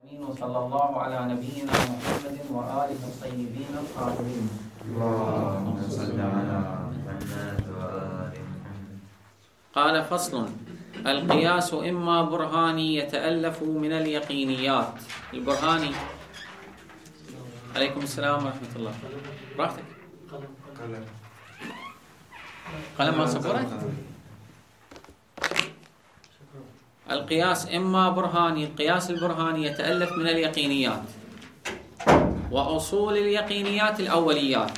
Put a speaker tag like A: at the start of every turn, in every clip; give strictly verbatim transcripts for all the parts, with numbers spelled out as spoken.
A: وصلى الله على نبينا محمد وآله الطيبين الطاهرين.
B: اللهم صل على محمد وآل محمد.
A: قال: فصل: القياس إما برهاني يتألف من اليقينيات. البرهاني. عليكم السلام ورحمة الله. براحتك.
B: قلم
A: قلم ما صفرت؟ القياس إما برهاني، القياس البرهاني يتألف من اليقينيات، وأصول اليقينيات الأوليات،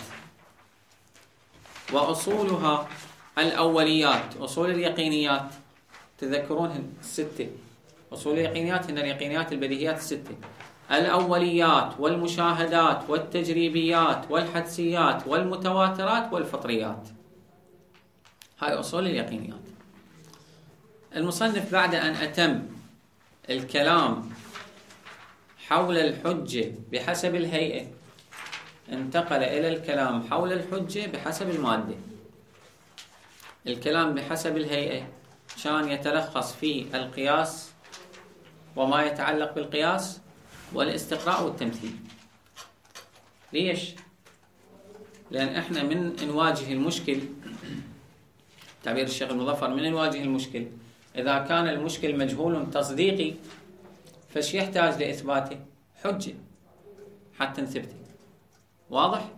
A: وأصولها الأوليات. أصول اليقينيات تذكرون الستة، أصول اليقينيات هن اليقينيات البديهيات الستة: الأوليات والمشاهدات والتجريبيات والحدسيات والمتواترات والفطريات. هاي أصول اليقينيات. المصنف بعد أن أتم الكلام حول الحجة بحسب الهيئة انتقل إلى الكلام حول الحجة بحسب المادة. الكلام بحسب الهيئة كان يتلخص في القياس وما يتعلق بالقياس والاستقراء والتمثيل. ليش؟ لأن إحنا من نواجه المشكل، تعبير الشيخ المظفر، من نواجه المشكل إذا كان المشكل مجهول تصديقي فش يحتاج لإثباته؟ حجة حتى نثبته. واضح؟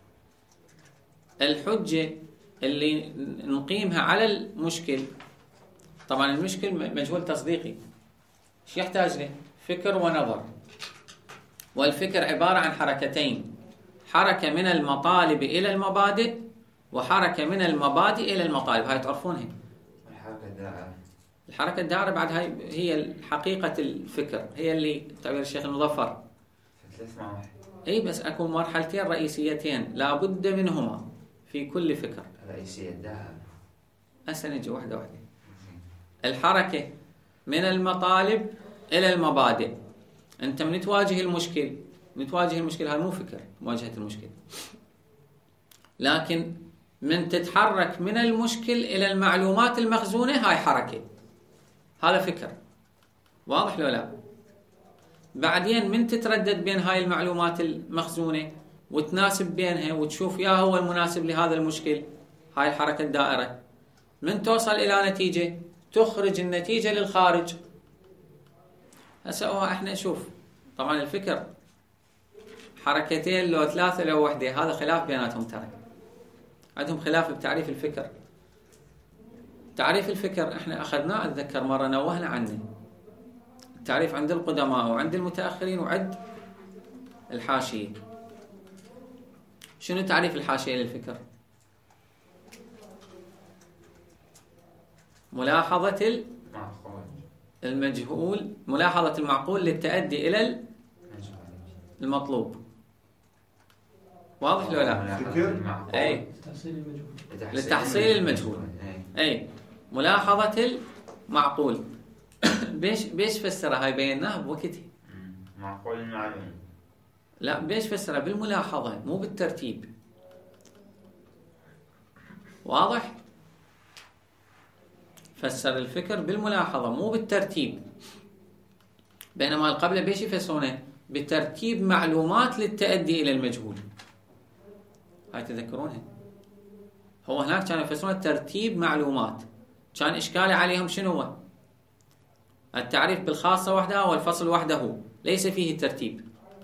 A: الحجة اللي نقيمها على المشكل، طبعا المشكل مجهول تصديقي، ايش يحتاج له؟ فكر ونظر. والفكر عبارة عن حركتين: حركة من المطالب إلى المبادئ، وحركة من المبادئ إلى المطالب. هاي تعرفونها.
B: الحركة الدائرة. الحركة
A: الدائرة بعد هاي هي حقيقة الفكر، هي اللي تعبير الشيخ المظفر.
B: ثلاث مع واحد.
A: اي بس اكو مرحلتين رئيسيتين لا بد منهما في كل فكر.
B: الرئيسية الدائرة.
A: هسه نجي واحدة واحدة. الحركة من المطالب إلى المبادئ. أنت من تواجه المشكل، من تواجه المشكل هاي مو فكر، مواجهة المشكل، لكن من تتحرك من المشكل إلى المعلومات المخزونة هاي حركة، هذا فكر. واضح لو لا؟ بعدين من تتردد بين هاي المعلومات المخزونة وتناسب بينها وتشوف يا هو المناسب لهذا المشكل، هاي الحركة الدائرة. من توصل إلى نتيجة تخرج النتيجة للخارج. هسه احنا نشوف طبعا الفكر حركتين لو ثلاثة لو وحدة، هذا خلاف بيناتهم، ترى عندهم خلاف بتعريف الفكر. تعريف الفكر احنا اخذناه، اتذكر مرة نوهنا عنه. التعريف عند القدماء وعند المتأخرين وعند الحاشية. شنو تعريف الحاشية للفكر؟ ملاحظة المجهول، ملاحظة المعقول للتأدي إلى المطلوب. واضح لو لا؟ أي لتحصيل المجهول. أي ملاحظة المعقول. بيش بيش فسرها هاي؟ بيناها بوقتها.
B: معقول المعلوم.
A: لا، بيش فسرها؟ بالملاحظة مو بالترتيب. واضح؟ فسر الفكر بالملاحظة مو بالترتيب، بينما القبلة بيش يفسرونه؟ بترتيب معلومات للتأدي إلى المجهول. هاي تذكرونها؟ هو هناك كانوا يفسرون ترتيب معلومات، كان إشكالي عليهم شنو هو؟ التعريف بالخاصة وحدها والفصل وحده، ليس فيه ترتيب.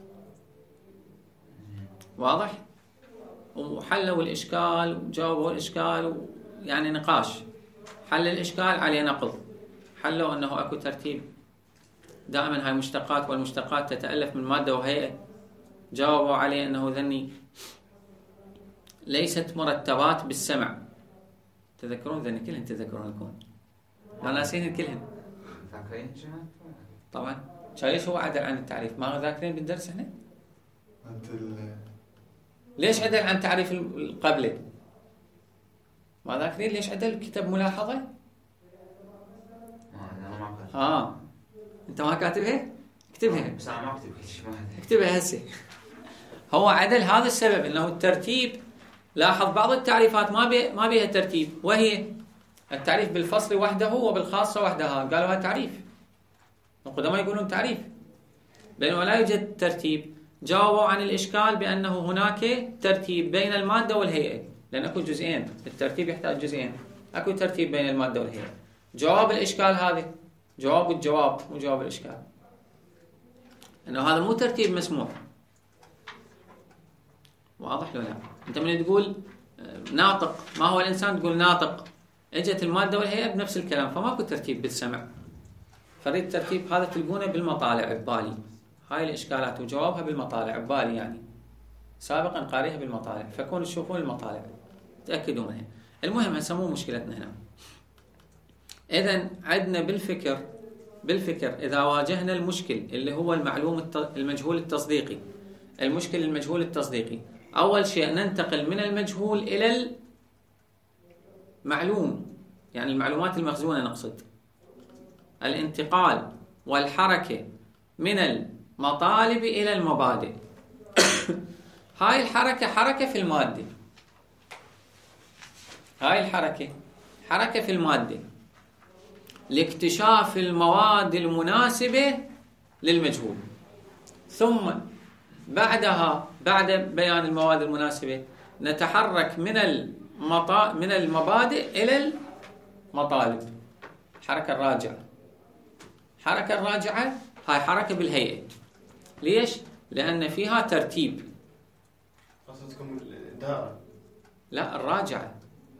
A: واضح؟ وحلوا الإشكال وجاوبوا الإشكال، يعني نقاش. حل الإشكال عليه نقض، حلوا أنه أكو ترتيب، دائما هاي مشتقات والمشتقات تتألف من مادة وهيئة. جاوبوا عليه أنه ذني ليست مرتبات بالسمع. تذكرون ذني كلهن؟ تذكرون الكون؟ لا ناسين كلهن طبعا. ليش هو عدل عن التعريف؟ ما ذاكرين بالدرس هنا؟ ليش عدل عن تعريف القبلة؟ ما ذاكرين ليش عدل كتب ملاحظة؟ ها انت ما كاتبها؟ اكتبها.
B: بس انا ما اكتب شيء.
A: اكتبها هسه. هو عدل هذا السبب، انه الترتيب. لاحظ بعض التعريفات ما بي ما بيها ترتيب، وهي التعريف بالفصل وحده وبالخاصة وحدها. قالوا هذا تعريف، القدماء يقولون تعريف، بينما لا يوجد ترتيب. جاوبوا عن الإشكال بأنه هناك ترتيب بين المادة والهيئة، لأن أكو جزئين، الترتيب يحتاج جزئين، أكو ترتيب بين المادة والهيئة. جواب الإشكال هذا، جواب الجواب مو جواب الإشكال، أنه هذا مو ترتيب مسموح. واضح ولا لا؟ أنت من تقول ناطق، ما هو الإنسان؟ تقول ناطق، اجت المادة والهيئة بنفس الكلام، فماكو ترتيب بالسمع. فريد الترتيب هذا تلقونه بالمطالع ببالي، هاي الإشكالات وجوابها بالمطالع ببالي، يعني سابقا قاريها بالمطالع، فكونوا تشوفون المطالع تأكدوا منها. المهم هسه مو مشكلتنا هنا. إذن عندنا بالفكر بالفكر إذا واجهنا المشكل اللي هو المعلوم المجهول التصديقي، المشكل المجهول التصديقي، أول شيء ننتقل من المجهول إلى المعلوم، يعني المعلومات المخزونة نقصد. الانتقال والحركة من المطالب إلى المبادئ. هاي الحركة حركة في المادة، هاي الحركة حركة في المادة لاكتشاف المواد المناسبة للمجهول، ثم بعدها بعد بيان المواد المناسبة نتحرك من المطا... من المبادئ إلى المطالب. حركة الراجعة، حركة الراجعة هاي حركة بالهيئة. ليش؟ لأن فيها ترتيب.
C: قصدكم الدائرة؟
A: لا، الراجعة.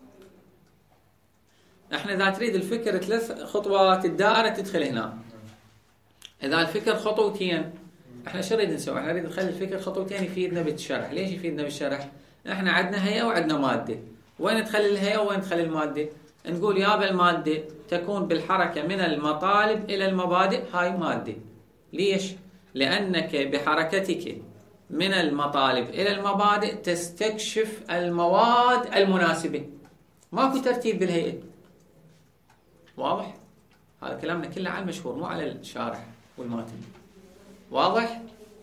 A: احنا إذا تريد الفكر ثلاث خطوات، الدائرة تدخل هنا. إذا الفكر خطوتين، احنا شو نريد نسوي؟ احنا نريد نخلي الفكر خطوتين يفيدنا بالشرح. ليش يفيدنا بالشرح؟ احنا عندنا هيئة وعندنا مادة. وين تخلي الهيئة وين تخلي المادة؟ نقول يابا المادة تكون بالحركة من المطالب إلى المبادئ، هاي مادة. ليش؟ لأنك بحركتك من المطالب إلى المبادئ تستكشف المواد المناسبة. ماكو ترتيب بالهيئة. واضح؟ هذا كلامنا كله على المشهور مو على الشارح والماتن. واضح؟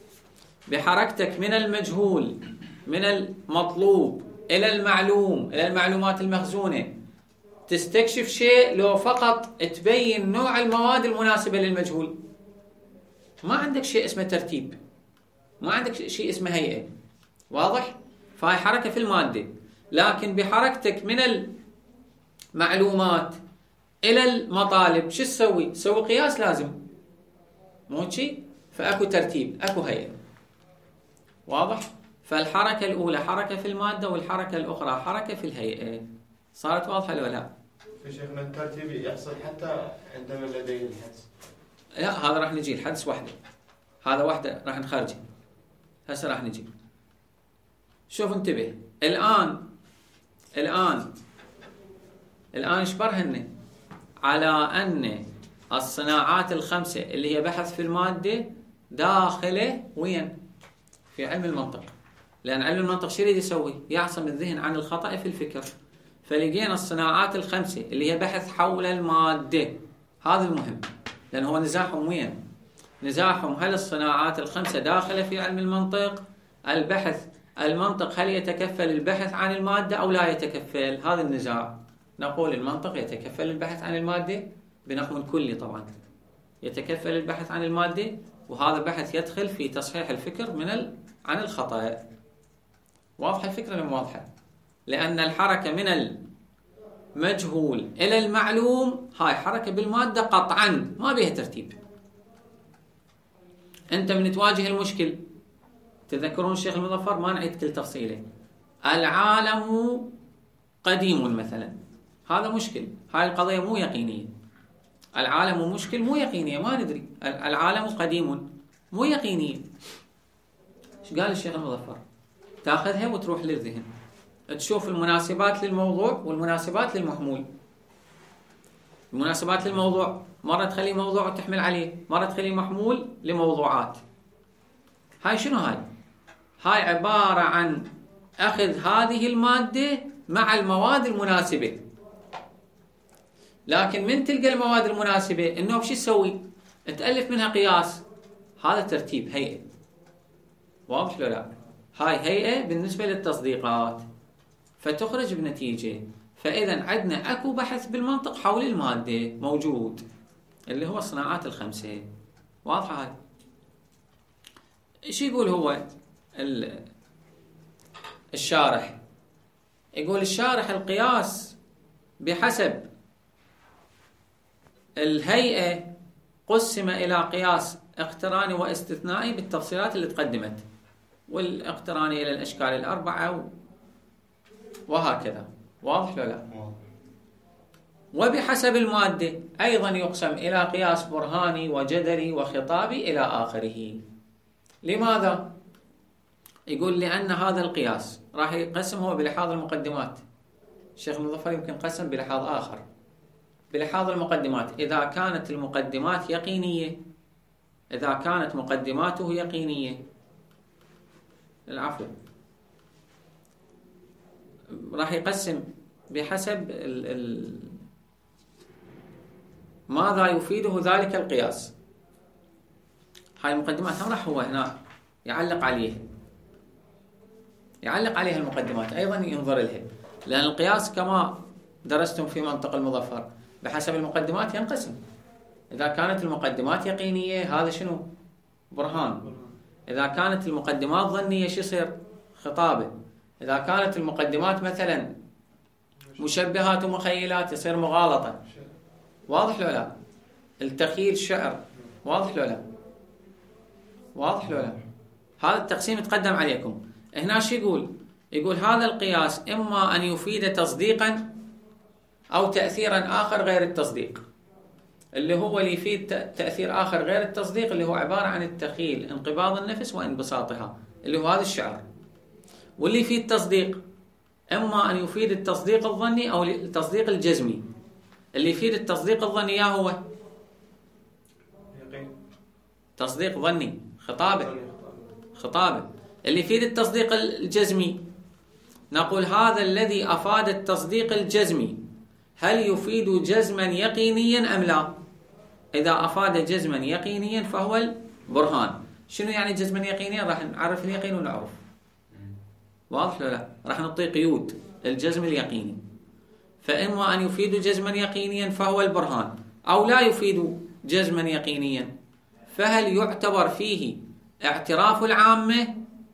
A: بحركتك من المجهول من المطلوب إلى المعلوم إلى المعلومات المخزونة تستكشف شيء لو فقط تبين نوع المواد المناسبة للمجهول. ما عندك شيء اسمه ترتيب، ما عندك شيء اسمه هيئة. واضح؟ فهي حركة في المادة. لكن بحركتك من المعلومات إلى المطالب شو تسوي؟ تسوي قياس لازم، مو شيء؟ فأكو ترتيب، أكو هيئة. واضح؟ فالحركة الأولى حركة في المادة، والحركة الأخرى حركة في الهيئة. صارت واضحة ولا لا؟
C: في شيخنا الترتيب يحصل حتى عندما لدينا الحدس.
A: لا، هذا راح نجي الحدس وحده، هذا وحده راح نخرجه هسه راح نجي. شوف انتبه الآن الآن الآن اشبرهن على أن الصناعات الخمسة اللي هي بحث في المادة داخله وين؟ في علم المنطق. لأن علم المنطق شو يريد يسوي؟ يعصم الذهن عن الخطأ في الفكر. فلقينا الصناعات الخمسة اللي هي بحث حول المادة، هذا المهم، لأن هو نزاعهم وين؟ نزاعهم هل الصناعات الخمسة داخلة في علم المنطق؟ البحث المنطق هل يتكفل البحث عن المادة أو لا يتكفل؟ هذا النزاع. نقول المنطق يتكفل البحث عن المادة بنحو كلي، طبعا يتكفل البحث عن المادة، وهذا بحث يدخل في تصحيح الفكر من ال... عن الخطأ. واضحة الفكرة ولا مو واضحة؟ لأن الحركة من المجهول إلى المعلوم هاي حركة بالمادة قطعا، ما بيها ترتيب. أنت من تواجه المشكل، تذكرون الشيخ المظفر، ما نعيد كل تفصيله، العالم قديم مثلا، هذا مشكل، هاي القضية مو يقينية. العالم مشكل مو يقينية، ما ندري. العالم قديم مو يقينية. ايش قال الشيخ المظفر؟ تاخذها وتروح للذهن، تشوف المناسبات للموضوع والمناسبات للمحمول. المناسبات للموضوع مرة تخلي موضوع وتحمل عليه، مرة تخلي محمول لموضوعات. هاي شنو هاي؟ هاي عبارة عن أخذ هذه المادة مع المواد المناسبة. لكن من تلقى المواد المناسبة إنه بشي تسوي؟ تألف منها قياس. هذا ترتيب، هيئة. واضح لو لا؟ هاي هيئة بالنسبة للتصديقات، فتخرج بنتيجة. فإذا عندنا أكو بحث بالمنطق حول المادة موجود، اللي هو الصناعات الخمسة. واضحة هاي؟ ايش يقول هو الشارح؟ يقول الشارح القياس بحسب الهيئة قسم إلى قياس اقتراني واستثنائي بالتفصيلات اللي تقدمت، والاقتراني إلى الأشكال الأربعة وهكذا. واضح ولا لا؟ وبحسب المادة أيضا يقسم إلى قياس برهاني وجدلي وخطابي إلى آخره. لماذا؟ يقول لأن هذا القياس راح يقسم هو بلحاظ المقدمات. الشيخ المظفر يمكن قسم بلحاظ آخر، بلحاظ المقدمات. إذا كانت المقدمات يقينية، إذا كانت مقدماته يقينية، العفو، راح يقسم بحسب ال ال ماذا يفيده ذلك القياس. هاي المقدمات هم راح هو هنا يعلق عليها، يعلق عليها المقدمات أيضا ينظر لها، لأن القياس كما درستم في منطق المظفر بحسب المقدمات ينقسم. إذا كانت المقدمات يقينية هذا شنو؟ برهان. إذا كانت المقدمات ظنية شو يصير؟ خطابة. إذا كانت المقدمات مثلا مشبهات ومخيلات يصير مغالطة. واضح لو لا؟ التخيل شعر. واضح لو لا؟ واضح لو لا؟ هذا التقسيم يتقدم عليكم. هنا شو يقول؟ يقول هذا القياس إما أن يفيد تصديقا أو تأثيرا آخر غير التصديق. اللي هو اللي يفيد تأثير آخر غير التصديق اللي هو عبارة عن التخيل، انقباض النفس وانبساطها، اللي هو هذا الشعر. واللي يفيد تصديق إما أن يفيد التصديق الظني أو التصديق الجزمي. اللي يفيد التصديق الظني يا هو تصديق ظني، خطابة خطابة. اللي يفيد التصديق الجزمي نقول هذا الذي أفاد التصديق الجزمي هل يفيد جزما يقينيا أم لا؟ إذا أفاد جزما يقينيا فهو البرهان. شنو يعني جزما يقينيا؟ راح نعرف اليقين ونعرف. واضح ولا لا؟ راح نعطي قيود الجزم اليقيني. فإما أن يفيد جزما يقينيا فهو البرهان، أو لا يفيد جزما يقينيا، فهل يعتبر فيه اعتراف العامة،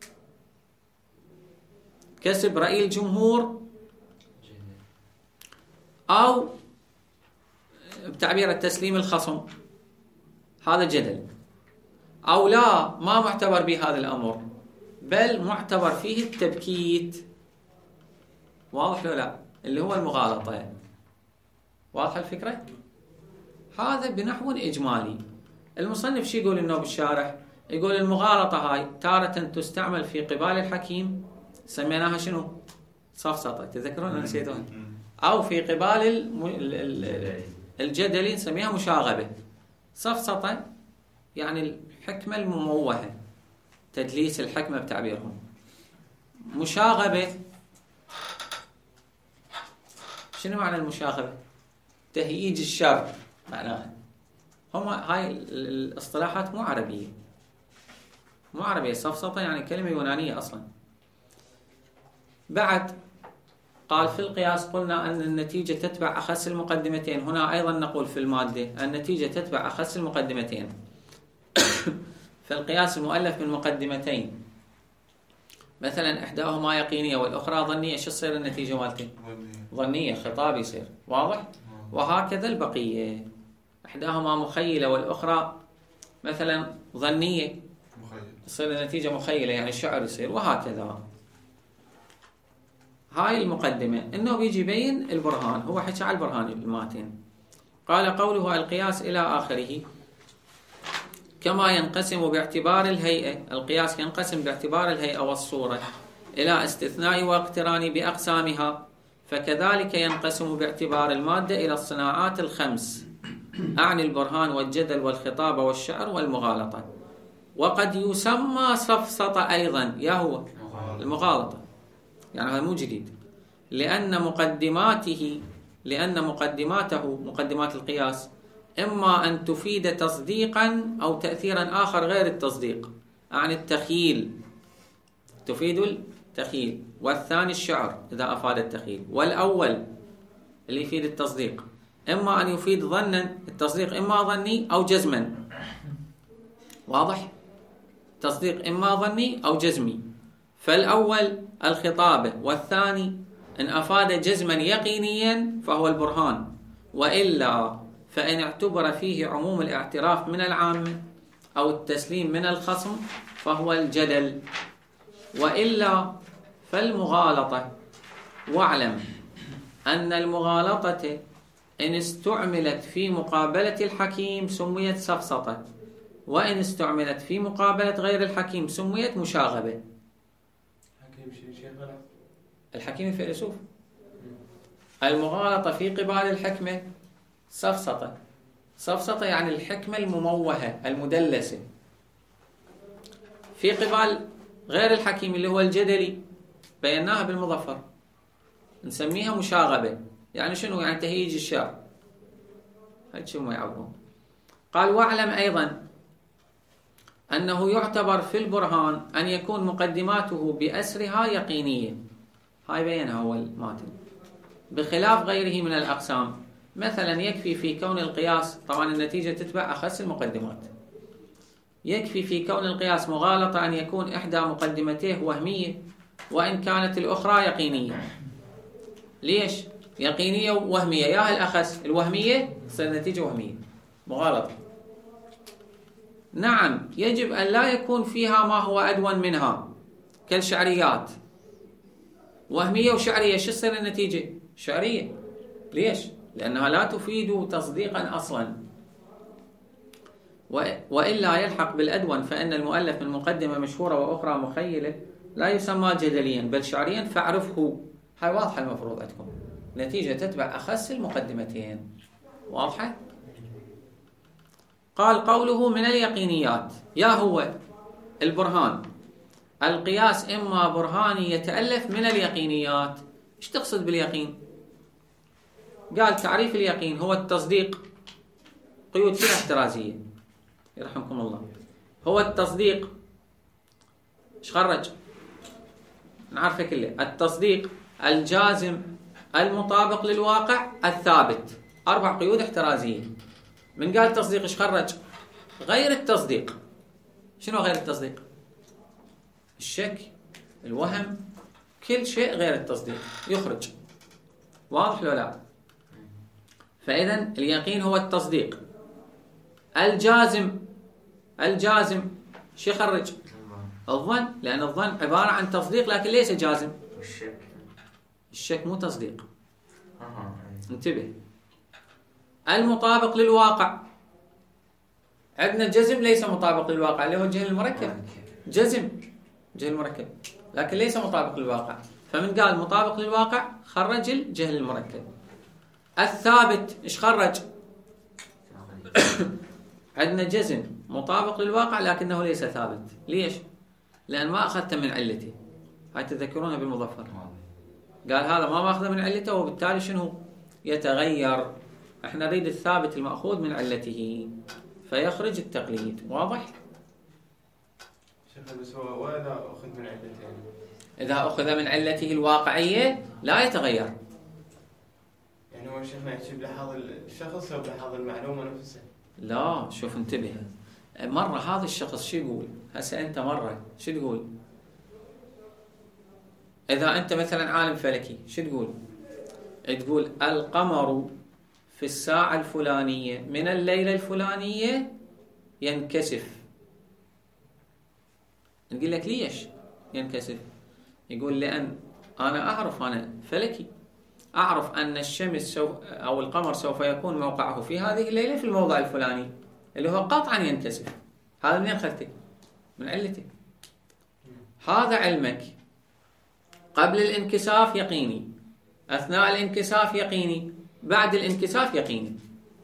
A: كسب رأي الجمهور، أو بتعبير التسليم الخصم، هذا جدل، أو لا ما معتبر بهذا الأمر بل معتبر فيه التبكيت. واضح ولا لا؟ اللي هو المغالطة. واضح الفكرة؟ هذا بنحو إجمالي. المصنف شو يقول إنه بالشارح؟ يقول المغالطة هاي تارة تستعمل في قبال الحكيم، سميناها شنو؟ صفصطة، تذكرون أنا نسيتوها. أو في قبال الم... الجدلي نسميها مشاغبة. صفصطة يعني الحكمة المموهة، تدليس الحكمة بتعبيرهم. مشاغبة شنو معنى المشاغبة؟ تهييج الشر معناها. هم هاي الاصطلاحات مو عربية، مو عربية. صفصطة يعني كلمة يونانية أصلا. بعد قال في القياس قلنا أن النتيجة تتبع أخس المقدمتين. هنا أيضا نقول في المادة النتيجة تتبع أخس المقدمتين. في القياس المؤلف من مقدمتين، مثلا إحداهما يقينية والأخرى ظنية، إيش تصير النتيجة مالته؟ ظنية، خطاب يصير. واضح؟ وهكذا البقية، إحداهما مخيلة والأخرى مثلا ظنية، تصير النتيجة مخيلة يعني الشعر يصير، وهكذا. هاي المقدمة. إنه بيجي يبين البرهان. هو حكى على البرهان الماتين. قال قوله القياس إلى آخره كما ينقسم باعتبار الهيئة. القياس ينقسم باعتبار الهيئة والصورة إلى استثناء واقتران بأقسامها، فكذلك ينقسم باعتبار المادة إلى الصناعات الخمس، أعني البرهان والجدل والخطاب والشعر والمغالطة. وقد يسمى صفصطة أيضا، يا هو المغالطة، يعني هذا مو جديد، لأن مقدماته لأن مقدماته مقدمات القياس إما أن تفيد تصديقا أو تأثيرا آخر غير التصديق، عن التخيل، تفيد التخيل، والثاني الشعر إذا أفاد التخيل، والأول اللي يفيد التصديق إما أن يفيد ظنا التصديق إما ظني أو جزما. واضح؟ تصديق إما ظني أو جزمي، فالأول الخطابة، والثاني إن أفاد جزما يقينيا فهو البرهان، وإلا فإن اعتبر فيه عموم الاعتراف من العامة أو التسليم من الخصم فهو الجدل، وإلا فالمغالطة. واعلم أن المغالطة إن استعملت في مقابلة الحكيم سميت سفسطة، وإن استعملت في مقابلة غير الحكيم سميت مشاغبة. الحكيم الفيلسوف. المغالطة في قبال الحكمة سفسطة. سفسطة يعني الحكمة المموهة المدلسة. في قبال غير الحكيم اللي هو الجدلي بيناها بالمظفر نسميها مشاغبة. يعني شنو؟ يعني تهيج الشعر. هاد شو ما يعبرون. قال واعلم أيضا أنه يعتبر في البرهان أن يكون مقدماته بأسرها يقينية. هاي بينها هو الماتن. بخلاف غيره من الأقسام، مثلا يكفي في كون القياس، طبعا النتيجة تتبع أخس المقدمات، يكفي في كون القياس مغالطة أن يكون إحدى مقدمتيه وهمية وإن كانت الأخرى يقينية. ليش؟ يقينية ووهمية، يا الأخس الوهمية تصير نتيجة وهمية مغالطة. نعم يجب أن لا يكون فيها ما هو أدون منها كالشعريات. وهمية وشعرية شو تصير النتيجة؟ شعرية. ليش؟ لأنها لا تفيد تصديقا أصلا. وإلا يلحق بالأدون، فإن المؤلف من مقدمة مشهورة وأخرى مخيلة لا يسمى جدليا بل شعريا فاعرفه. هاي واضحة المفروض عندكم، نتيجة تتبع أخس المقدمتين. واضحة؟ قال قوله من اليقينيات، يا هو البرهان. القياس إما برهاني يتألف من اليقينيات. إيش تقصد باليقين؟ قال تعريف اليقين هو التصديق، قيود فيها احترازية يرحمكم الله. هو التصديق، إيش خرج؟ نعرفه كله. التصديق الجازم المطابق للواقع الثابت. أربع قيود احترازية. من قال تصديق إيش خرج؟ غير التصديق. شنو غير التصديق؟ الشك، الوهم، كل شيء غير التصديق يخرج. واضح ولا لا؟ فإذا اليقين هو التصديق الجازم. الجازم شو يخرج؟ الظن، لأن الظن عبارة عن تصديق لكن ليس جازم.
B: الشك
A: الشك مو تصديق.
B: آه.
A: انتبه. المطابق للواقع، عندنا جزم ليس مطابق للواقع اللي هو الجهل المركب. جزم جهل مركب لكن ليس مطابق للواقع، فمن قال مطابق للواقع خرج الجهل المركب. الثابت ايش خرج؟ عندنا جزم مطابق للواقع لكنه ليس ثابت. ليش؟ لأن ما أخذته من علته. هاي تذكرونها بالمظفر، قال هذا ما ماخذه من علته وبالتالي شنو؟ يتغير. احنا نريد الثابت المأخوذ من علته فيخرج التقليد. واضح؟
C: شيخ بس هو وإذا أخذ من علتين؟
A: إذا أخذ من علته الواقعية لا يتغير.
C: يعني هو شيخنا يحكي بلحظ الشخص أو بلحظ المعلومة نفسها؟
A: لا شوف انتبه. مرة هذا الشخص شو يقول؟ هسه أنت مرة شو تقول؟ إذا أنت مثلا عالم فلكي شو تقول؟ تقول القمر في الساعة الفلانية من الليلة الفلانية ينكسف. نقول لك ليش ينكسف؟ يقول لأن أنا أعرف، أنا فلكي أعرف أن الشمس سوف أو القمر سوف يكون موقعه في هذه الليلة في الموضع الفلاني اللي هو قطعا ينكسف. هذا منين أخذته؟ من علته. هذا علمك قبل الانكساف يقيني، أثناء الانكساف يقيني، بعد الانكساف يقيني.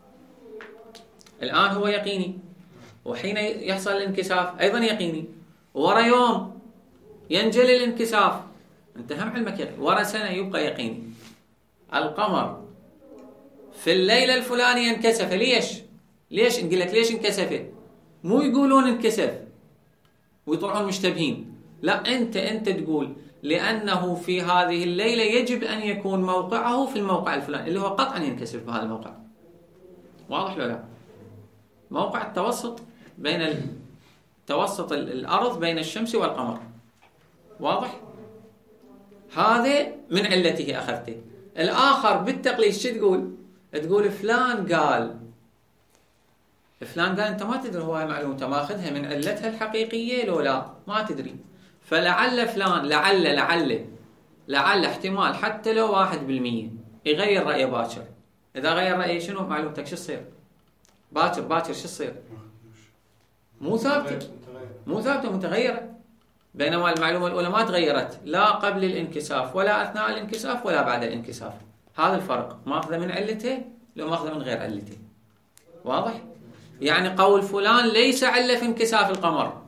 A: الآن هو يقيني، وحين يحصل الانكساف أيضا يقيني، ورا يوم ينجلي الانكساف انت هم علمك يقيني، ورا سنة يبقى يقيني. القمر في الليلة الفلانية انكسف. ليش؟ ليش؟ نقول لك ليش انكسف؟ مو يقولون انكسف ويطلعون مشتبهين، لا انت انت تقول لأنه في هذه الليلة يجب أن يكون موقعه في الموقع الفلاني اللي هو قطعا ينكسف بهذا الموقع. واضح ولا لا؟ موقع التوسط بين توسط الأرض بين الشمس والقمر. واضح؟ هذا من علته أخذته. الآخر بالتقليد شو تقول؟ تقول فلان قال فلان قال أنت ما تدري هو معلومة، أنت ماخذها من علتها الحقيقية لو لا ما تدري. فلعل فلان لعل لعل لعل احتمال حتى لو واحد بالمية يغير رأيه باكر. إذا غير رأيه شنو معلومتك شو تصير؟ باكر باكر شو تصير؟ مو ثابتة، مو ثابتة متغيرة. بينما المعلومة الأولى ما تغيرت لا قبل الانكساف ولا أثناء الانكساف ولا بعد الانكساف. هذا الفرق، ماخذه من علته لو ماخذه من غير علته. واضح؟ يعني قول فلان ليس علة في انكساف القمر،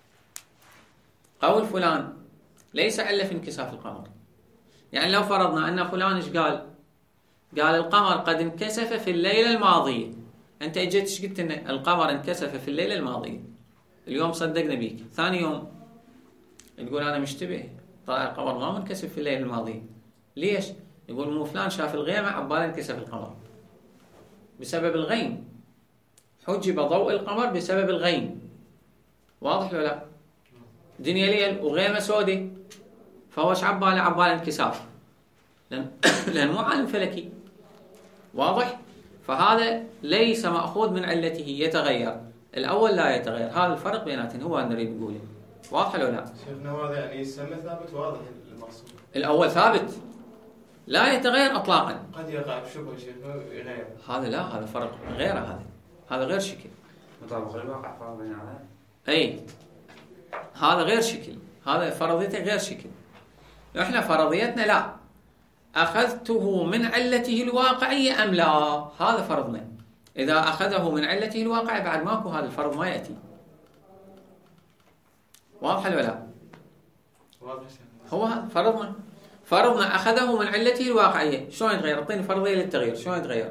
A: قول فلان ليس علة في انكساف القمر. يعني لو فرضنا أن فلان ايش قال؟ قال القمر قد انكسف في الليلة الماضية. أنت اجيت ايش قلت لنا؟ القمر انكسف في الليلة الماضية. اليوم صدقنا بيك، ثاني يوم تقول أنا مشتبه، طلع القمر ما منكسف في الليلة الماضية. ليش؟ يقول مو فلان شاف الغيمة عباله انكسف القمر بسبب الغيم، حجب ضوء القمر بسبب الغيم. واضح ولا لا؟ دنيا ليل وغيمة سودة، فهو ايش عباله؟ عباله انكساف، لأن لأن مو عالم فلكي. واضح؟ فهذا ليس مأخوذ من علته، يتغير. الأول لا يتغير، هذا الفرق بيناتهم هو اللي نريد نقوله. واضح ولا لا؟
C: شيخنا هذا يعني يسمى ثابت واضح المقصود.
A: الأول ثابت لا يتغير إطلاقا.
C: قد يقع بشبه شيخنا يغير.
A: هذا لا، هذا فرق غير، هذا هذا غير شكل
B: مطابق الواقع فرضين عليه.
A: أي هذا غير شكل، هذا فرضيته غير شكل. إحنا فرضيتنا لا، أخذته من علته الواقعية أم لا، هذا فرضنا. إذا أخذه من علته الواقعية بعد ماكو، هذا الفرض ما يأتي. واضح ولا لا؟
C: واضح.
A: هو هذا فرضنا، فرضنا أخذه من علته الواقعية. شلون يتغير؟ اعطيني فرضية للتغيير، شلون يتغير؟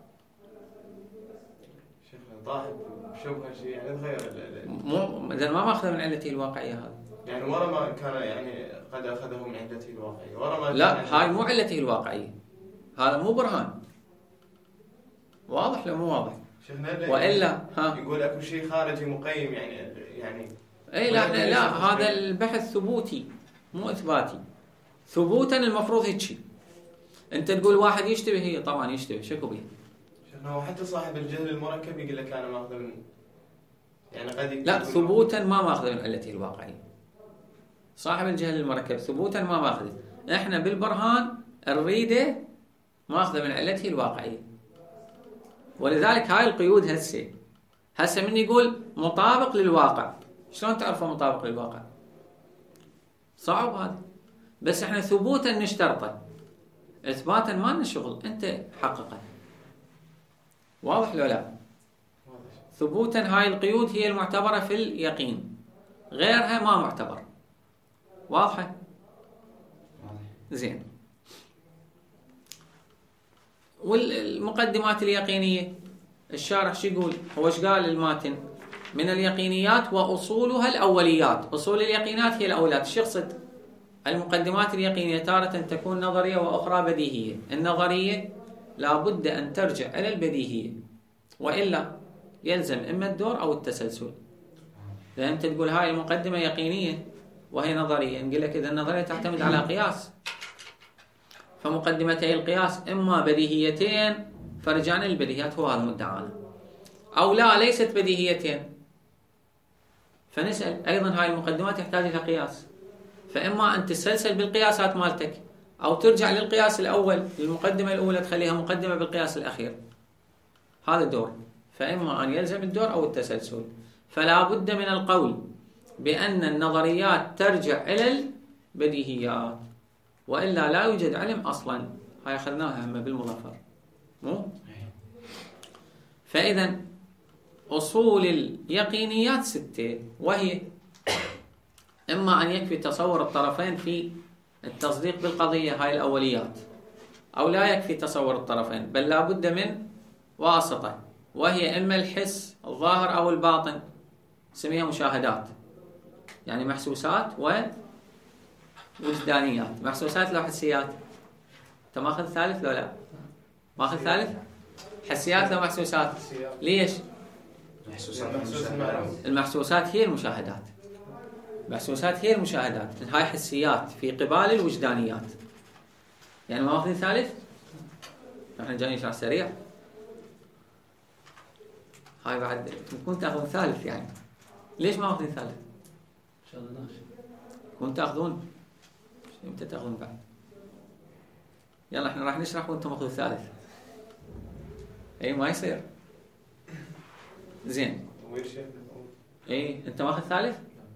C: شيخنا طاحب بشبه شيء يعني يتغير.
A: مو إذا ما ماخذه من علته الواقعية هذا.
C: يعني ورا ما كان يعني قد أخذه من علته الواقعية، ورا ما
A: لا هاي مو علته الواقعية، هذا مو برهان. واضح لو مو واضح؟ وإلا ها
C: يقول أكو شيء خارجي مقيم يعني يعني
A: اي لا لا, لا هذا البحث ثبوتي مو اثباتي. ثبوتا المفروض هيك شيء. انت تقول واحد يشتبه، هي طبعا يشتبه، شكو به؟
C: شنو هو حتى صاحب الجهل المركب يقول لك انا ماخذه من يعني قد
A: لا ثبوتا ما ماخذه من علته الواقعيه. صاحب الجهل المركب ثبوتا ما ماخذه. احنا بالبرهان نريده ماخذه من علته الواقعيه. ولذلك هاي القيود هسه هسه من يقول مطابق للواقع، شلون تعرفه مطابق للواقع؟ صعب هذا. بس احنا ثبوتا نشترطه، اثباتا ما لنا شغل، انت حققه. واضح لو لا؟ ثبوتا هاي القيود هي المعتبره في اليقين، غيرها ما معتبر. واضحه؟ زين. والمقدمات اليقينيه الشارح شو يقول؟ هو ايش قال الماتن؟ من اليقينيات وأصولها الأوليات. أصول اليقينات هي الأوليات. شو يقصد؟ المقدمات اليقينية تارة تكون نظرية وأخرى بديهية. النظرية لا بد أن ترجع إلى البديهية، وإلا يلزم إما الدور أو التسلسل. لأن أنت تقول هاي المقدمة يقينية وهي نظرية، نقول لك إذا النظرية تعتمد على قياس، فمقدمتي القياس إما بديهيتين فرجعنا للبديهيات، هو هذا مدعانا، أو لا ليست بديهيتين فنسأل أيضا هاي المقدمات تحتاج إلى قياس، فإما أن تسلسل بالقياسات مالتك أو ترجع للقياس الأول، للمقدمة الأولى تخليها مقدمة بالقياس الأخير. هذا الدور، فإما أن يلزم الدور أو التسلسل. فلا بد من القول بأن النظريات ترجع إلى البديهيات، وإلا لا يوجد علم أصلا. هاي أخذناها هم بالمظفر مو؟ فإذا أصول اليقينيات ستة، وهي إما أن يكفي تصور الطرفين في التصديق بالقضية هاي الأوليات، أو لا يكفي تصور الطرفين، بل لا بد من واسطة، وهي إما الحس الظاهر أو الباطن، سميها مشاهدات، يعني محسوسات ووجدانيات. محسوسات لو حسيات. أنت ماخذ ثالث لو لا؟ ماخذ ثالث؟ حسيات لو محسوسات. ليش؟ المحسوسات هي المشاهدات. المحسوسات هي المشاهدات، هاي حسيات في قبال الوجدانيات. يعني ما ماخذين ثالث؟ احنا جايين نشرح سريع. هاي بعد تكون تاخذون ثالث يعني. ليش ما ماخذين ثالث؟ ان شاء الله كنت تاخذون امتى تاخذون بعد؟ يلا احنا راح نشرح وانتم ماخذوا ثالث. اي ما يصير. زين. اي انت ماخذ ثالث؟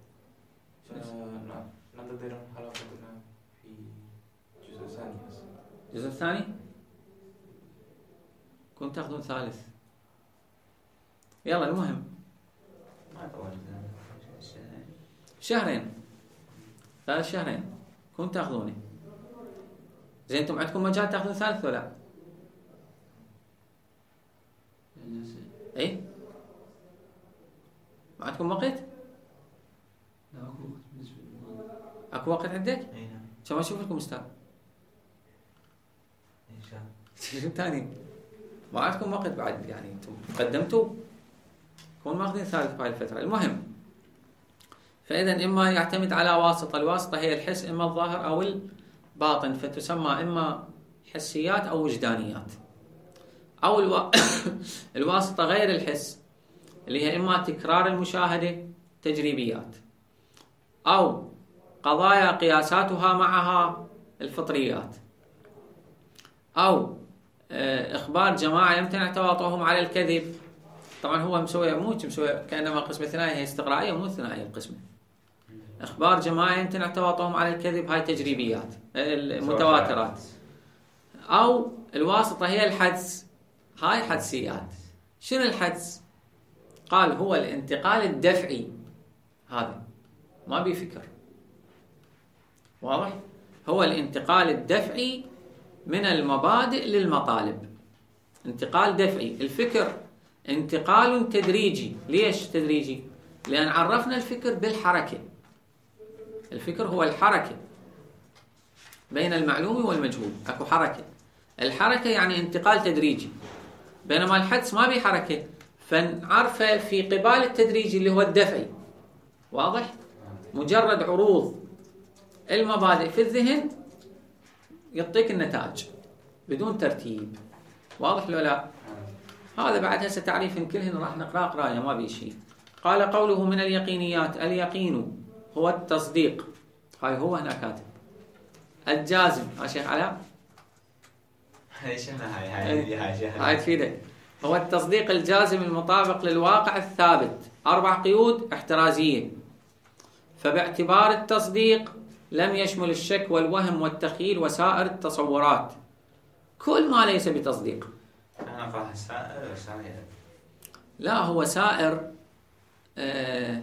B: نعم ننتظر حلقتنا في الجزء الثاني.
A: الجزء الثاني؟ كنت تاخذون ثالث. يلا المهم
B: ما طولت
A: شهرين ثلاث شهرين كنت تاخذوني. زين انتم عندكم مجال تاخذون ثالث ولا؟ اي ما عندكم وقت؟ اكو وقت عندك؟
B: اي نعم.
A: كم اشوف لكم استاذ؟
B: ان شاء الله.
A: شو ثاني؟ ما عندكم وقت بعد يعني انتم قدمتوا كون ماخذين ثالث بهاي الفترة. المهم فإذا إما يعتمد على واسطة، الواسطة هي الحس إما الظاهر أو الباطن، فتسمى إما حسيات أو وجدانيات. أو الو... الواسطة غير الحس اللي هي إما تكرار المشاهدة تجريبيات، أو قضايا قياساتها معها الفطريات، أو إخبار جماعة يمتنع تواطؤهم على الكذب. طبعا هو مسوي مو مسوي كأنما قسمة ثنائية، هي استقرائية مو ثنائية القسمة. إخبار جماعة يمتنع تواطؤهم على الكذب هاي تجريبيات المتواترات. أو الواسطة هي الحدس، هاي حدسيات. شنو الحدس؟ قال هو الانتقال الدفعي، هذا ما بي فكر، واضح؟ هو الانتقال الدفعي من المبادئ للمطالب. انتقال دفعي. الفكر انتقال تدريجي. ليش تدريجي؟ لأن عرفنا الفكر بالحركة. الفكر هو الحركة بين المعلوم والمجهول، اكو حركة. الحركة يعني انتقال تدريجي، بينما الحدس ما بي حركة، فنعرفه في قبال التدريجي اللي هو الدفعي. واضح؟ مجرد عروض المبادئ في الذهن يعطيك النتائج بدون ترتيب. واضح لو لا؟ هذا بعد هسه تعريف كلهن راح نقرأ قراءة ما بي شيء. قال قوله من اليقينيات، اليقين هو التصديق. هاي هو هنا كاتب الجازم. ها شيخ علاء؟
B: هاي شنو هاي هاي هاي
A: هاي تفيدك. هو التصديق الجازم المطابق للواقع الثابت. أربع قيود احترازية. فباعتبار التصديق لم يشمل الشك والوهم والتخيل وسائر التصورات، كل ما ليس بتصديق.
B: أنا فاهم سائر وسائر.
A: لا هو سائر آه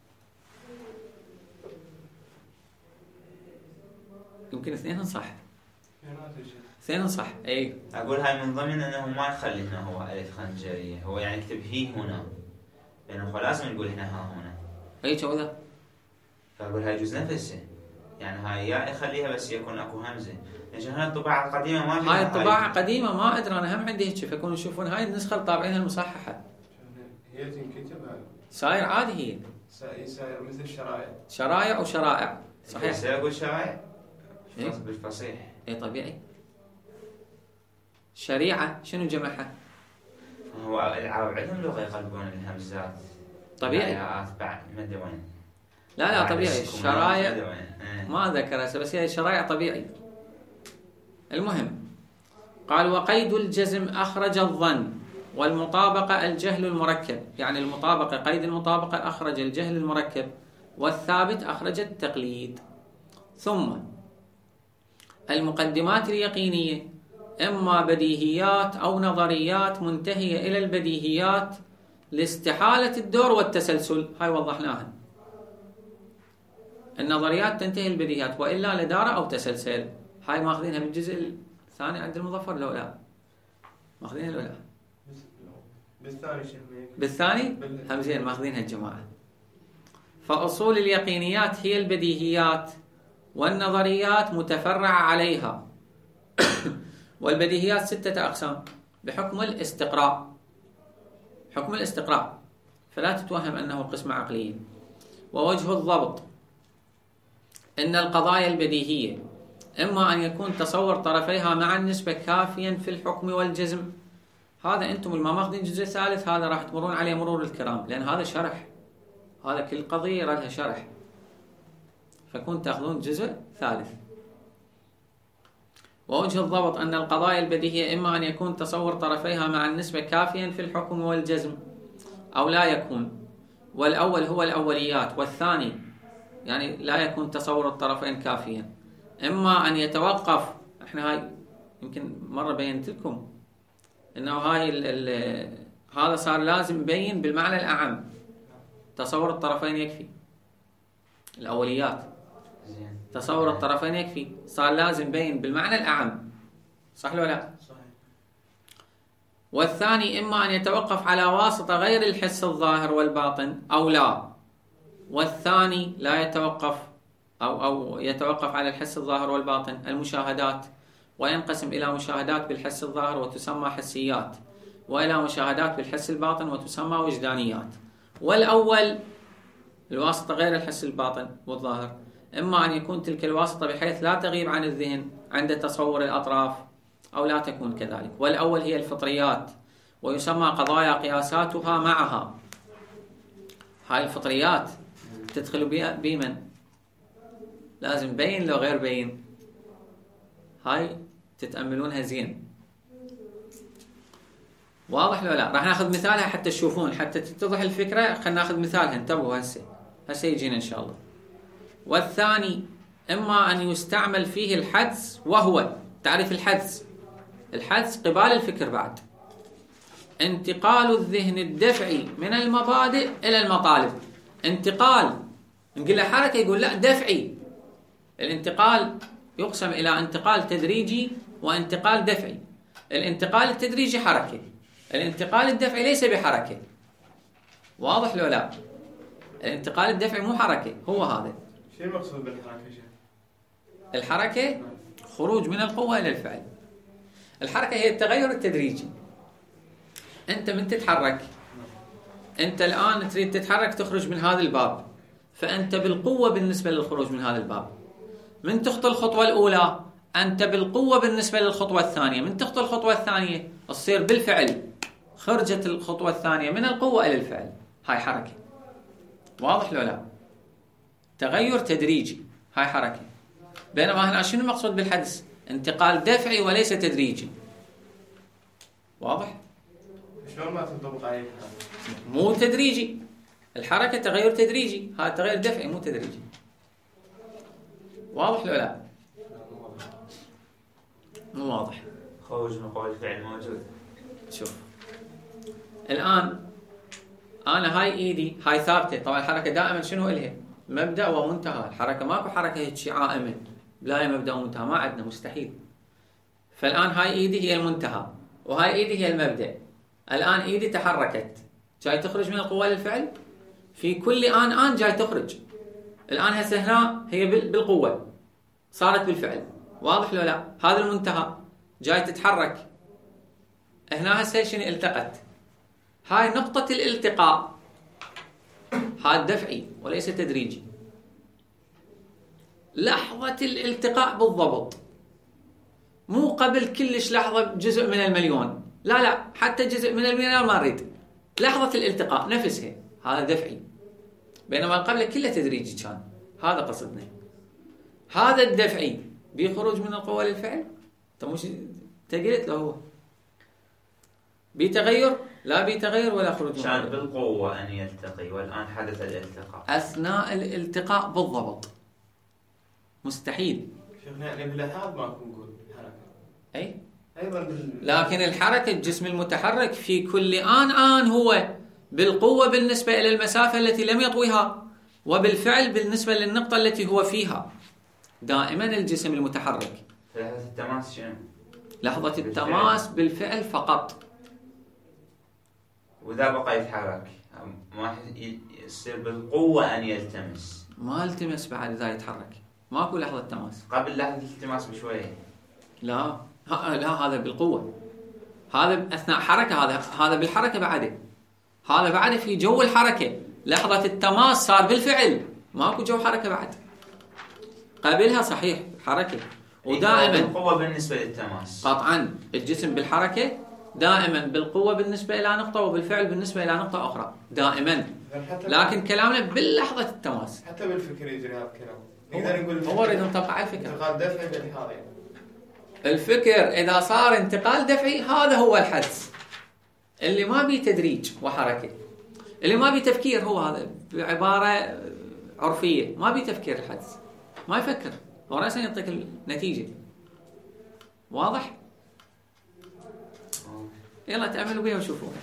A: يمكن اثنين صح. اثنين صح. اي
B: اقول هاي من ضمن انه ما يخلي هنا هو الف خنجريه، هو يعني يكتب هي هنا، لانه هو لازم يقول هنا ها هنا.
A: اي شو ذا؟
B: فاقول هاي يجوز نفسه، يعني هاي يا يخليها بس يكون اكو همزه، ليش هاي الطباعه القديمه ما فيها.
A: هاي الطباعه قديمه ما ادري انا، هم عندي هيك فيكونوا يشوفون هاي النسخه اللي طابعينها المصححه.
C: هي تنكتب هاي.
A: ساير عادي هي.
C: ساير مثل الشرائع.
A: شرائع وشرائع. صحيح.
B: بس اقول شرائع.
A: إيه؟
B: بالفصيح.
A: اي طبيعي. شريعه شنو جمعها؟
B: هو العرب عندهم لغه يقلبون الهمزات.
A: طبيعي.
B: بعد مد وين؟
A: لا لا طبيعي. الشرائع ما ذكر هسه، بس هي شرائع طبيعي. المهم قال وقيد الجزم أخرج الظن، والمطابقة الجهل المركب. يعني المطابقة قيد المطابقة أخرج الجهل المركب، والثابت أخرج التقليد. ثم المقدمات اليقينية إما بديهيات أو نظريات منتهية إلى البديهيات لاستحالة الدور والتسلسل. هاي وضحناها. النظريات تنتهي البديهيات وإلا لدار أو تسلسل. هاي ماخذينها بالجزء الثاني عند المظفر لو لا؟ ماخذينها لو لا؟
C: بالثاني شيخ.
A: بالثاني؟ هم زين ماخذينها الجماعة. فأصول اليقينيات هي البديهيات، والنظريات متفرعة عليها. والبديهيات ستة أقسام بحكم الاستقراء. حكم الاستقراء فلا تتوهم أنه قسم عقلي. ووجه الضبط إن القضايا البديهية إما أن يكون تصور طرفيها مع النسبة كافيا في الحكم والجزم. هذا أنتم الما ماخذين الجزء الثالث، هذا راح تمرون عليه مرور الكرام، لأن هذا شرح، هذا كل قضية لها شرح، فكون تأخذون جزء ثالث. ووجه الضبط أن القضايا البديهية إما أن يكون تصور طرفيها مع النسبة كافيا في الحكم والجزم أو لا يكون، والأول هو الأوليات، والثاني يعني لا يكون تصور الطرفين كافيا، إما أن يتوقف. إحنا هاي يمكن مرة بينت لكم إنه هاي ال ال هذا صار لازم يبين بالمعنى الأعم، تصور الطرفين يكفي، الأوليات تصور الطرفين يكفي، صار لازم يبين بالمعنى الأعم، صح ولا لا؟ صحيح. والثاني إما أن يتوقف على واسطة غير الحس الظاهر والباطن أو لا، والثاني لا يتوقف أو أو يتوقف على الحس الظاهر والباطن، المشاهدات، وينقسم إلى مشاهدات بالحس الظاهر وتسمى حسيات، وإلى مشاهدات بالحس الباطن وتسمى وجدانيات. والأول الواسطة غير الحس الباطن والظاهر، إما أن يكون تلك الواسطة بحيث لا تغيب عن الذهن عند تصور الأطراف أو لا تكون كذلك. والأول هي الفطريات، ويسمى قضايا قياساتها معها. هاي الفطريات تدخل بمن؟ لازم بين لو غير بين، هاي تتأملونها زين. واضح لو لا؟ راح ناخذ مثالها حتى تشوفون، حتى تتضح الفكرة. خلينا ناخذ مثالها، انتبهوا هسه هسه يجينا إن شاء الله. والثاني إما أن يستعمل فيه الحدس، وهو تعرف الحدس، الحدس قبال الفكر بعد، انتقال الذهن الدفعي من المبادئ إلى المطالب. انتقال نقول له حركة، يقول لا دفعي. الانتقال يقسم إلى انتقال تدريجي وانتقال دفعي. الانتقال التدريجي حركة، الانتقال الدفعي ليس بحركة. واضح لو لا؟ الانتقال الدفعي مو حركة، هو هذا.
C: شو المقصود بالحركة؟
A: الحركة خروج من القوة إلى الفعل. الحركة هي التغير التدريجي. أنت من تتحرك، أنت الآن تريد تتحرك تخرج من هذا الباب، فأنت بالقوة بالنسبة للخروج من هذا الباب. من تخطو الخطوة الأولى أنت بالقوة بالنسبة للخطوة الثانية. من تخطو الخطوة الثانية تصير بالفعل، خرجت الخطوة الثانية من القوة إلى الفعل. هاي حركة. واضح لو لا؟ تغير تدريجي، هاي حركة. بينما هنا شنو المقصود بالحدس؟ انتقال دفعي وليس تدريجي. واضح؟
C: شلون ما تنطبق عليه؟
A: مو تدريجي، الحركة تغير تدريجي، هذا تغير دفعي مو تدريجي. واضح لو لا؟ مو واضح.
B: خروج من قول الفعل موجود.
A: شوف الآن أنا هاي إيدي هاي ثابتة. طبعا الحركة دائما شنو إلها؟ مبدأ ومنتهى. الحركة ماكو حركة هيك عائمة لا مبدأ ومنتهى، ما عندنا، مستحيل. فالآن هاي إيدي هي المنتهى وهاي إيدي هي المبدأ. الآن إيدي تحركت، جاي تخرج من القوة للفعل في كل آن آن جاي تخرج. الآن هسه هنا هي بالقوة صارت بالفعل. واضح لو لا؟ هذا المنتهى جاي تتحرك. هنا هسه شنو التقت؟ هاي نقطة الالتقاء، هذا دفعي وليس تدريجي. لحظة الالتقاء بالضبط، مو قبل كلش لحظة جزء من المليون، لا لا، حتى جزء من المليون ما نريد. لحظة الالتقاء نفسها هذا دفعي، بينما قبل كله تدريجي كان. هذا قصدنا. هذا الدفعي بيخرج من القوة للفعل. انت مش تقلت له هو بيتغير؟ لا بيتغير ولا خروج.
B: كان بالقوة أن يلتقي والآن حدث الالتقاء.
A: أثناء الالتقاء بالضبط مستحيل.
C: شيخنا يعني باللحاظ ما نقول حركة.
A: أي
C: أيضا بال...
A: لكن الحركة الجسم المتحرك في كل آن آن هو بالقوة بالنسبة إلى المسافة التي لم يطويها، وبالفعل بالنسبة للنقطة التي هو فيها. دائما الجسم المتحرك.
B: لحظة التماس شنو؟
A: لحظة التماس بالفعل فقط.
B: وإذا بقى يتحرك ما يصير بالقوة أن يلتمس.
A: ما التمس بعد إذا يتحرك، ماكو لحظة تماس.
B: قبل لحظة الالتماس بشوية.
A: لا لا، هذا بالقوة، هذا أثناء حركة، هذا هذا بالحركة بعده. هذا بعد في جو الحركة، لحظة التماس صار بالفعل، ماكو جو حركة بعد. قبلها صحيح حركة، ودائما
B: القوة بالنسبة للتماس
A: قطعا الجسم بالحركة دائما بالقوة بالنسبة إلى نقطة، وبالفعل بالنسبة إلى نقطة أخرى دائما، لكن كلامنا باللحظة التماس.
C: حتى بالفكر يجري هذا الكلام، نقدر نقول
A: هو يريد نطبق على الفكر.
C: انتقال دفعي بالحاضر يعني.
A: الفكر إذا صار انتقال دفعي هذا هو الحدس اللي ما بيه تدريج وحركة، اللي ما بيه تفكير، هو هذا بعبارة عرفية ما بيه تفكير. الحدس ما يفكر، هو رأسا يعطيك النتيجة. واضح؟ يلا تعملوا بيها وشوفوها.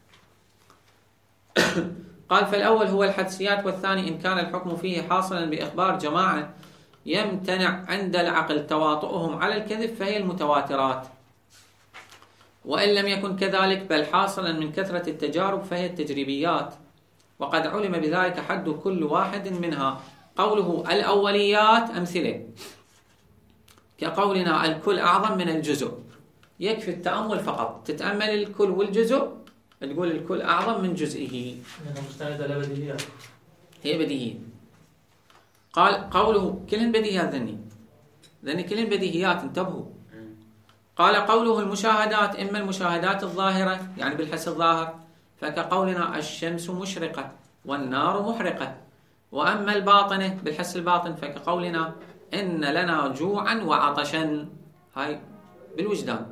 A: قال فالأول هو الحدسيات، والثاني إن كان الحكم فيه حاصلا بإخبار جماعة يمتنع عند العقل تواطؤهم على الكذب فهي المتواترات، وإن لم يكن كذلك بل حاصلا من كثرة التجارب فهي التجريبيات، وقد علم بذلك حد كل واحد منها. قوله الأوليات أمثلة كقولنا الكل أعظم من الجزء، يكفي التأمل فقط، تتأمل الكل والجزء تقول الكل أعظم من جزئه.
D: مستندة لبديهيات،
A: هي بديهية. قال قوله كلهن بديهيات، ذني ذني كلهن بديهيات، انتبهوا. قال قوله المشاهدات إما المشاهدات الظاهرة يعني بالحس الظاهر، فكقولنا الشمس مشرقة والنار محرقة، وأما الباطنة بالحس الباطن فكقولنا إن لنا جوعا وعطشا، هاي بالوجدان.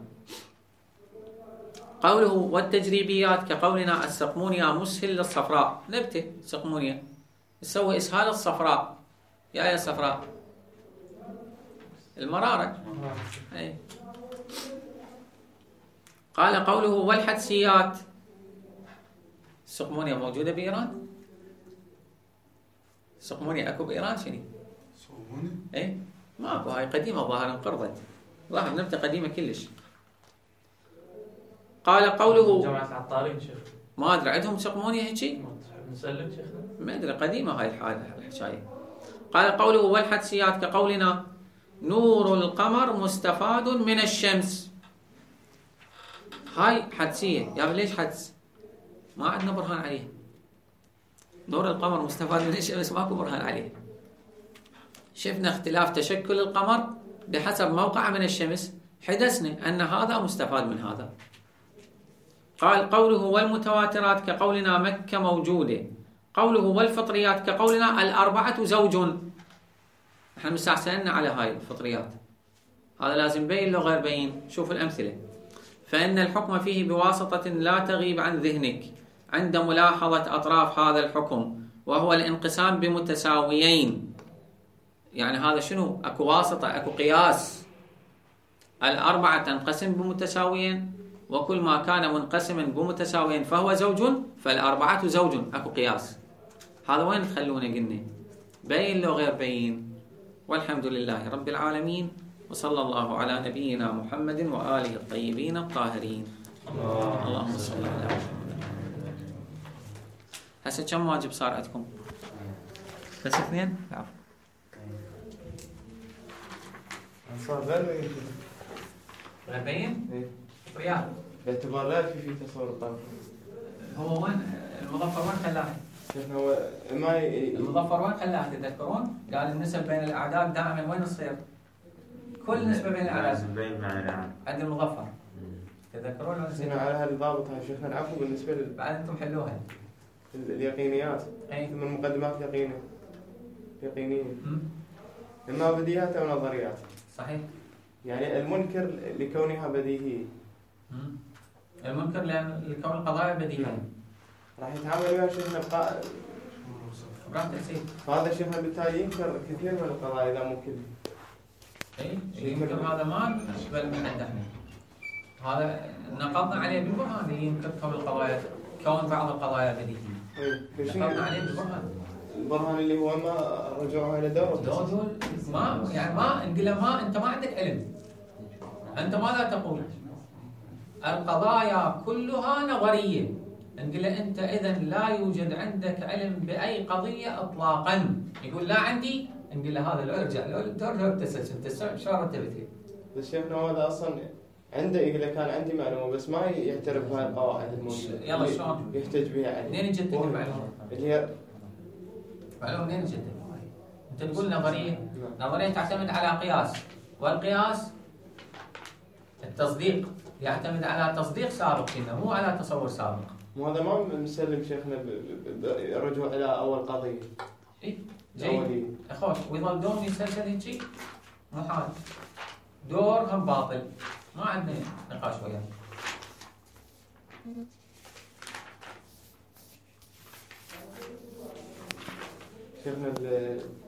A: قوله والتجريبيات كقولنا السقمونيا مسهل للصفراء، نبتة سقمونيا تسوي إسهال الصفراء، يا يا صفراء المرارة. أي. قال قوله والحدسيات، السقمونيا موجودة بإيران؟ السقمونيا أكو بإيران شنو؟
E: سقمونيا؟
A: إيه ما أكو، هاي قديمة ظاهرا انقرضت، ظاهر نبتة قديمة كلش. قال قوله
D: جماعة العطارين شيخ
A: ما أدري عندهم سقمونيا هيجي؟
D: نسلم شيخنا
A: ما أدري قديمة هاي الحكاية. قال قوله والحدسيات كقولنا نور القمر مستفاد من الشمس، هاي حدسية. يا ليش حدس؟ ما عندنا برهان عليه. نور القمر مستفاد من الشمس ماكو برهان عليه. شفنا اختلاف تشكل القمر بحسب موقعه من الشمس، حدثنا أن هذا مستفاد من هذا. قال قوله والمتواترات كقولنا مكة موجودة. قوله والفطريات كقولنا الأربعة زوج، احنا مستعسلنا على هاي الفطريات، هذا لازم بين لو غير بين. شوف الأمثلة. فإن الحكم فيه بواسطة لا تغيب عن ذهنك عند ملاحظة أطراف هذا الحكم، وهو الانقسام بمتساويين. يعني هذا شنو؟ أكو واسطة، أكو قياس. الأربعة تنقسم بمتساويين، وكل ما كان منقسما بمتساويين فهو زوج، فالأربعة زوج، أكو قياس. هذا وين تخلونه؟ قلنا بين لو غير بين. والحمد لله رب العالمين، وصلى الله على نبينا محمد وآله الطيبين الطاهرين. الله. اللهم صل على محمد. هسه كم واجب صار عندكم؟ بس اثنين؟ نعم.
C: صار غير
A: غير بين؟ ريال.
C: باعتبار لا في في تصور الطاقة.
A: هو وين المظفر وين خلاه؟
C: شفنا هو ما ي...
A: المظفر وين خلاه تذكرون؟ قال النسب بين الأعداد دائما وين تصير؟ كل نسبة بين الأعداد
B: بين معنى
A: عند المظفر. تذكرون ولا
C: نسينا على هالضابط هاي شيخنا. العفو بالنسبة لل...
A: بعد أنتم حلوها.
C: اليقينيات.
A: أي.
C: من المقدمات يقينية. يقينية. إما بديهيات أو نظريات.
A: صحيح.
C: يعني المنكر لكونها بديهية.
A: المنكر لأن لكون القضايا بديهية.
C: راح يتعامل وياها شيخنا بقاء.
A: براحتك سيد.
C: فهذا شيخنا بالتالي ينكر كثير من القضايا إذا مو كله.
A: اي يمكن هذا ما نقبل من عنده احنا. هذا نقضنا عليه بالبرهان اللي ينكر كون القضايا، كون بعض القضايا بديهية. نقضنا عليه بالبرهان.
C: البرهان اللي هو ما رجعوها إلى دور.
A: دول ما يعني ما نقول له ما أنت ما عندك علم. أنت ماذا تقول؟ القضايا كلها نظرية. نقول له أنت إذا لا يوجد عندك علم بأي قضية إطلاقا. يقول لا عندي. نقول له هذا لو ارجع لو ترجع تسلسل تسلسل شو رتبتها؟
C: بس شيخنا هذا أصلا عنده إذا كان عندي معلومة بس ما يعترف بها القواعد الموجودة
A: يلا شلون؟
C: يحتج بها عليه.
A: منين جت المعلومة؟
C: اللي هي
A: معلومة منين جت؟ أنت تقول نظرية، نظرية تعتمد على قياس، والقياس التصديق يعتمد على تصديق سابق فينا مو على تصور سابق.
C: مو هذا ما مسلم شيخنا الرجوع إلى أول قضية.
A: إيه جيد أخوي، ويظل دوم يسلسل هيك محال، دور هم باطل، ما عندنا نقاش وياه.
C: شيخنا